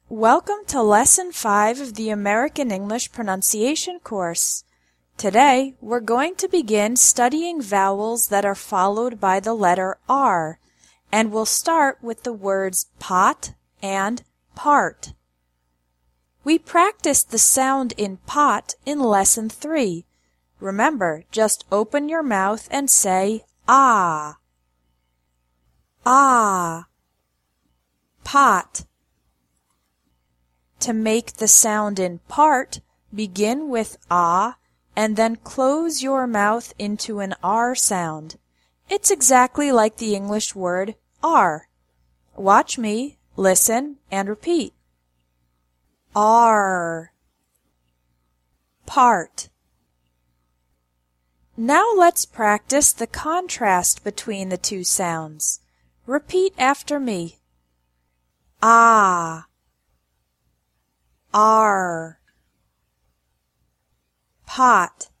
Welcome to Lesson 5 of the American English Pronunciation course. Today, we're going to begin studying vowels that are followed by the letter R, and we'll start with the words pot and part. We practiced the sound in pot in Lesson 3. Remember, just open your mouth and say ah. Ah. Pot. To make the sound in part, begin with ah and then close your mouth into an R sound. It's exactly like the English word are. Watch me, listen, and repeat. R. Part. Now let's practice the contrast between the two sounds. Repeat after me. Ah. R. Pot.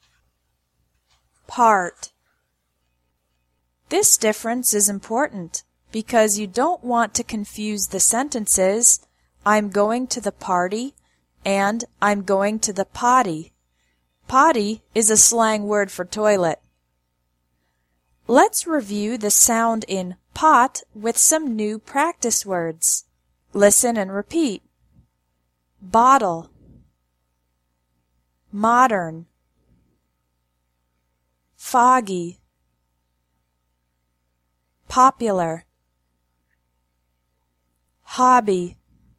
Part. This difference is important because you don't want to confuse the sentences I'm going to the party and I'm going to the potty. Potty is a slang word for toilet. Let's review the sound in pot with some new practice words. Listen and repeat. Bottle. Modern. Foggy. Popular. Hobby.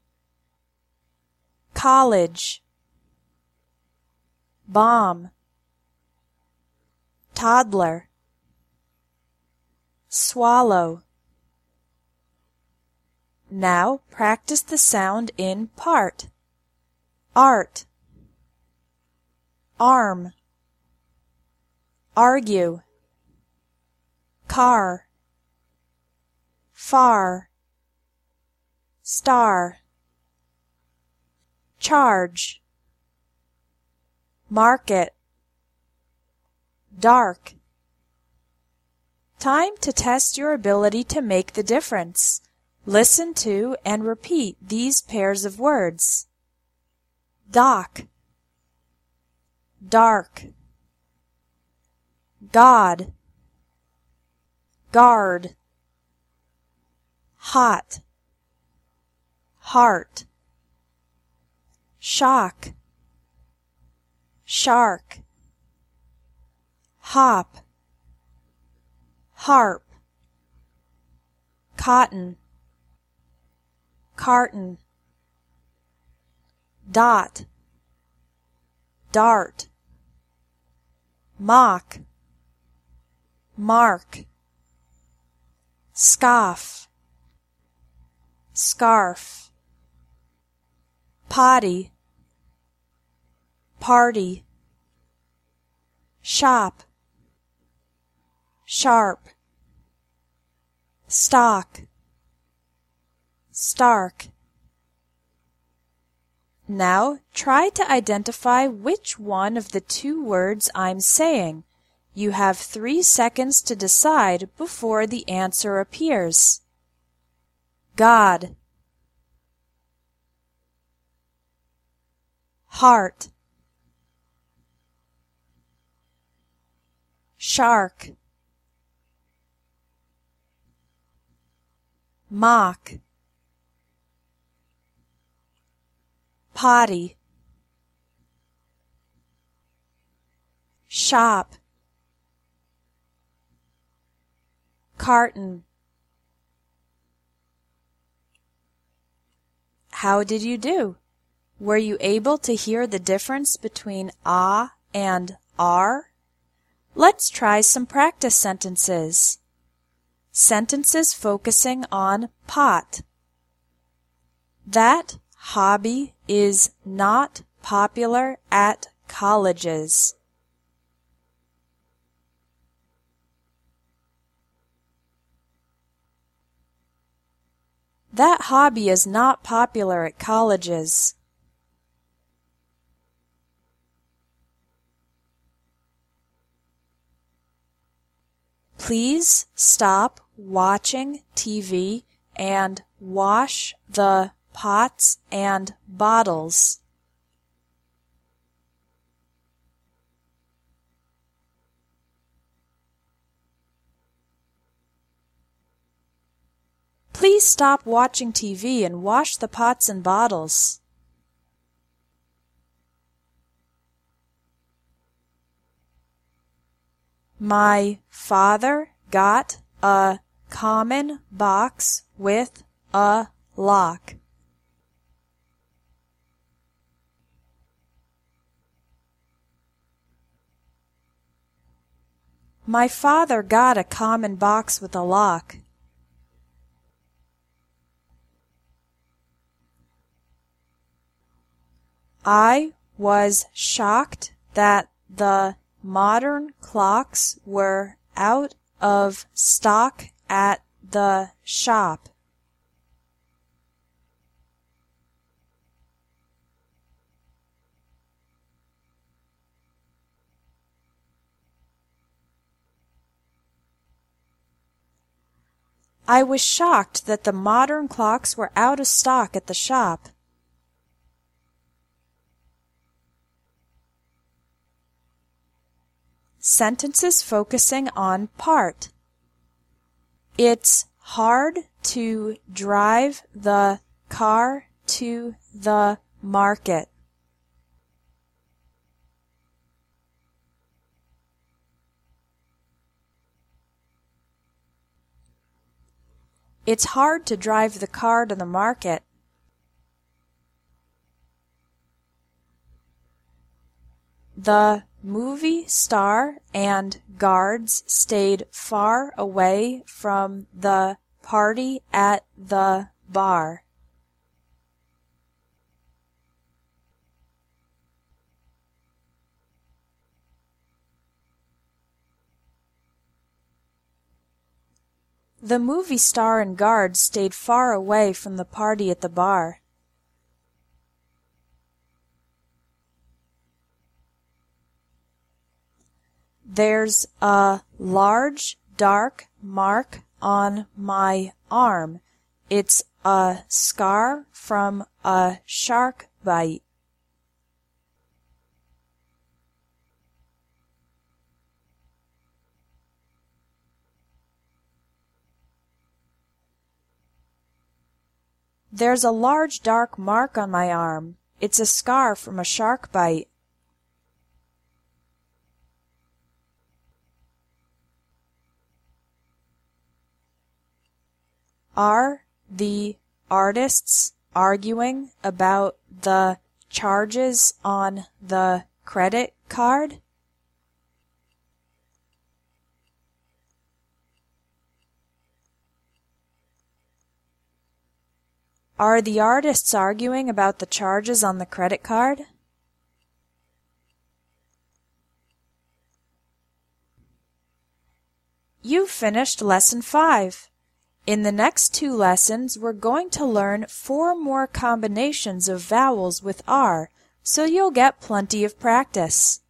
College. Bomb. Toddler. Swallow. Now practice the sound in part. Art. Arm. Argue. Car. Far. Star. Charge. Market. Dark. Time to test your ability to make the difference. Listen to and repeat these pairs of words. Dock. Dark. God. Guard. Hot. Heart. Shock. Shark. Hop. Harp. Cotton. Carton. Dot. Dart. Mock. Mark. Scoff. Scarf. Potty. Party. Shop. Sharp. Stock. Stark. Now try to identify which one of the two words I'm saying. You have 3 seconds to decide before the answer appears. God. Heart. Shark. Mock. Potty. Shop. Carton. How did you do? Were you able to hear the difference between ah and are? Let's try some practice sentences. Sentences focusing on pot. That hobby is not popular at colleges. That hobby is not popular at colleges. Please stop watching TV and wash the pots and bottles. Please stop watching TV and wash the pots and bottles. My father got a common box with a lock. My father got a common box with a lock. I was shocked that the modern clocks were out of stock at the shop. I was shocked that the modern clocks were out of stock at the shop. Sentences focusing on part. It's hard to drive the car to the market. It's hard to drive the car to the market. The movie star and guards stayed far away from the party at the bar. The movie star and guards stayed far away from the party at the bar. There's a large dark mark on my arm. It's a scar from a shark bite. There's a large dark mark on my arm. It's a scar from a shark bite. Are the artists arguing about the charges on the credit card? Are the artists arguing about the charges on the credit card? You've finished Lesson 5. In the next 2 lessons, we're going to learn 4 more combinations of vowels with R, so you'll get plenty of practice.